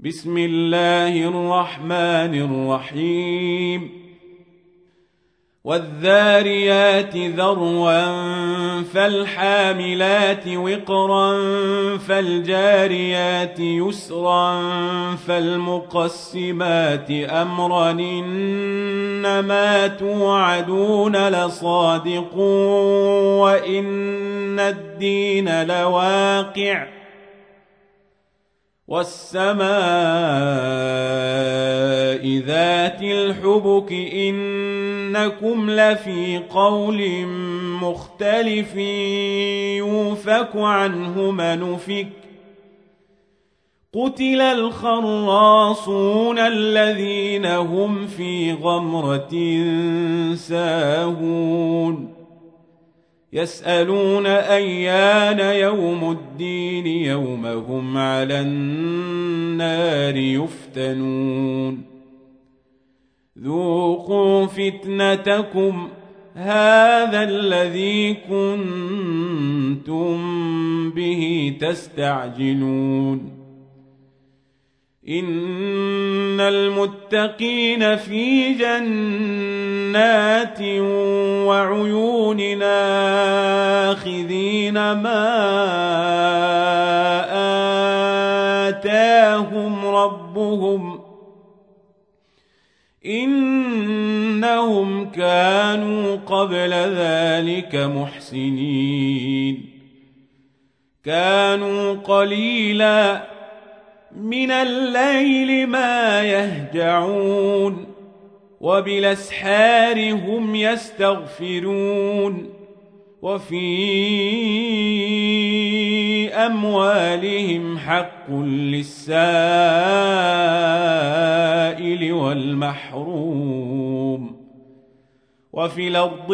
بسم الله الرحمن الرحيم والذاريات ذروا فالحاملات وقرا فالجاريات يسرا فالمقسمات أمرا إنما توعدون لصادق وإن الدين لواقع والسماء ذات الحبك إنكم لفي قول مختلف يوفك عنه من أفك قتل الخراصون الذين هم في غمرة ساهون يسألون أيان يوم الدين يوم هم على النار يفتنون ذوقوا فتنتكم هذا الذي كنتم به تستعجلون إن المتقين في جنات وعيون آخذين ما آتاهم ربهم إنهم كانوا قبل ذلك محسنين كانوا قليلا من الليل ما يهجعون وبالأسحار هم يستغفرون وفي أموالهم حق للسائل والمحروم وفي الأرض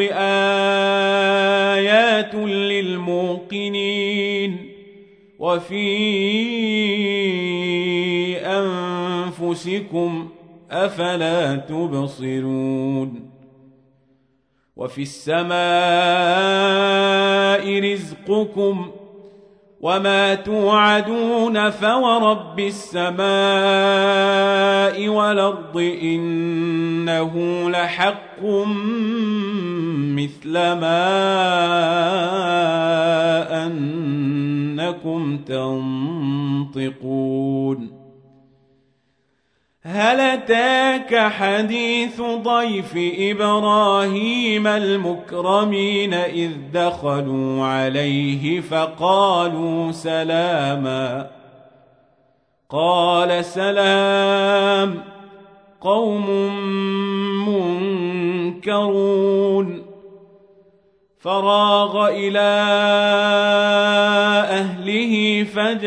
آيات للموقنين وفي أنفسكم أفلا تبصرون وفي السماء رزقكم وما توعدون فورب السماء والأرض إنه لحق مثل ما أنكم تنطقون هل أتاك حديث ضيف إبراهيم المكرمين إذ دخلوا عليه فقالوا سلاما قال سلام قوم منكرون فراغ إلى أهله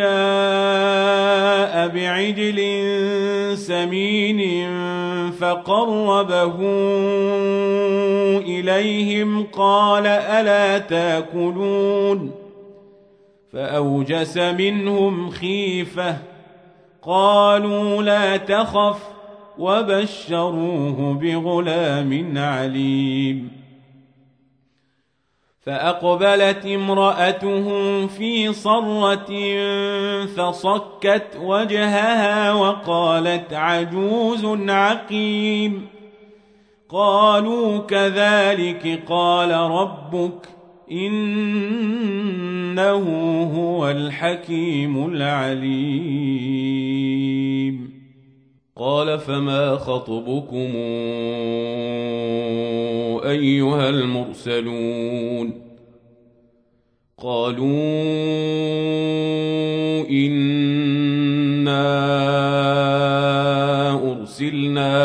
فجاء بعجل سمين فقربه إليهم قال ألا تأكلون فأوجس منهم خيفة قالوا لا تخف وبشروه بغلام عليم فأقبلت امرأته في صرة فصكت وجهها وقالت عجوز عقيم قالوا كذلك قال ربك إنه هو الحكيم العليم قال فما خطبكم أيها المرسلون قالوا إنا أرسلنا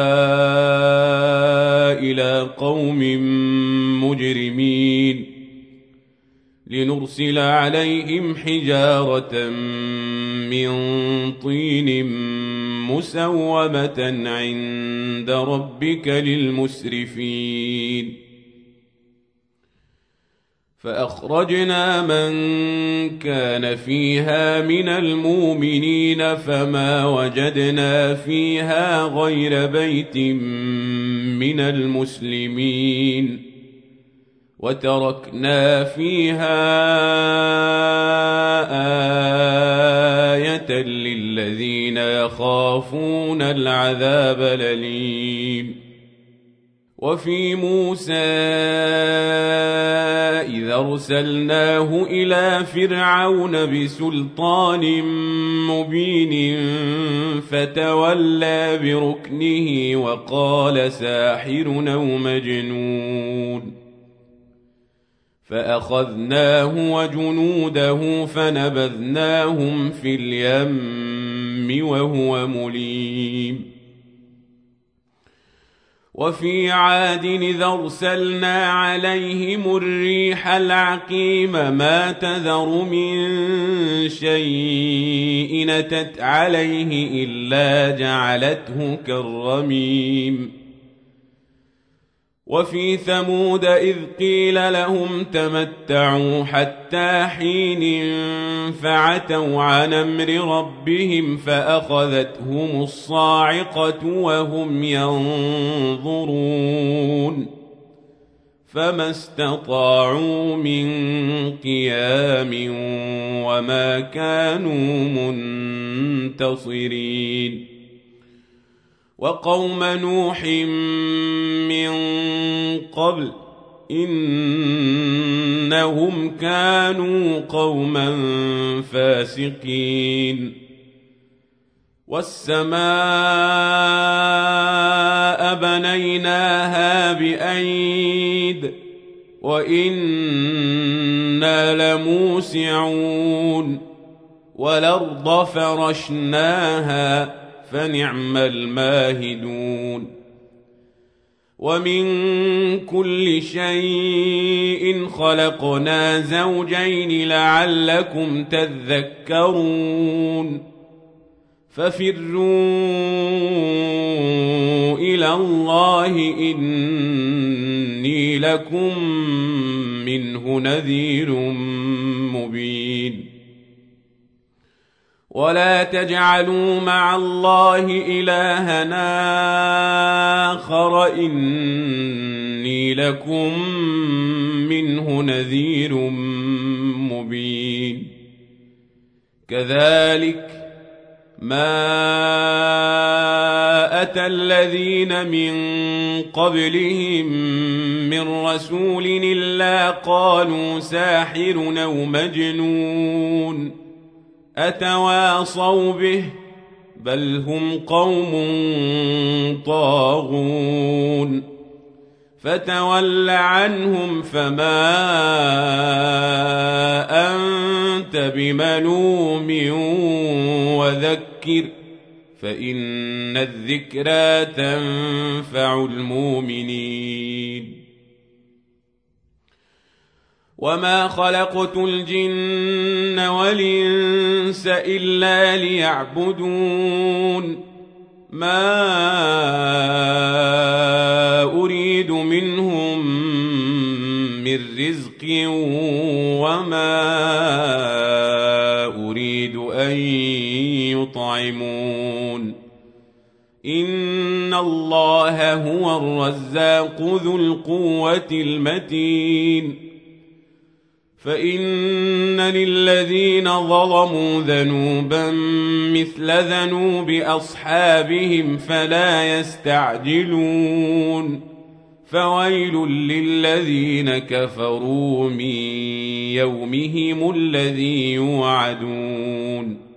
إلى قوم مجرمين لنرسل عليهم حجارة من طين مسومة عند ربك للمسرفين فأخرجنا من كان فيها من المؤمنين فما وجدنا فيها غير بيت من المسلمين وتركنا فيها آية للذين يخافون العذاب الأليم. وفي موسى إذا أرسلناه إلى فرعون بسلطان مبين فتولى بركنه وقال ساحر أو مجنون، فأخذناه وجنوده فنبذناهم في اليم وهو مليم. وفي عاد إذا أرسلنا عليهم الريح العقيم ما تذر من شيء أتت عليه إلا جعلته كالرميم. وفي ثمود إذ قيل لهم تمتعوا حتى حين فعتوا عن أمر ربهم فأخذتهم الصاعقة وهم ينظرون فما استطاعوا من قيام وما كانوا منتصرين. وقوم نوح من قبل إنهم كانوا قوما فاسقين. والسماء بنيناها بأيد وإنا لموسعون. والأرض فرشناها فنعم الماهدون. ومن كل شيء خلقنا زوجين لعلكم تذكرون. ففروا إلى الله إني لكم منه نذير مبين. ولا تجعلوا مع الله إلهنا آخر إني لكم منه نذير مبين. كذلك ما أتى الذين من قبلهم من رسول إلا قالوا ساحر أو مجنون أتواصوا به بل هم قوم طاغون. فتول عنهم فما أنت بملوم وذكر فإن الذكرى تنفع المؤمنين. وما خلقت الجن والإنس إلا ليعبدون ما أريد منهم من رزق وما أريد أن يطعمون إن الله هو الرزاق ذو القوة المتين. فإن للذين ظلموا ذنوبا مثل ذنوب أصحابهم فلا يستعجلون. فويل للذين كفروا من يومهم الذي يوعدون.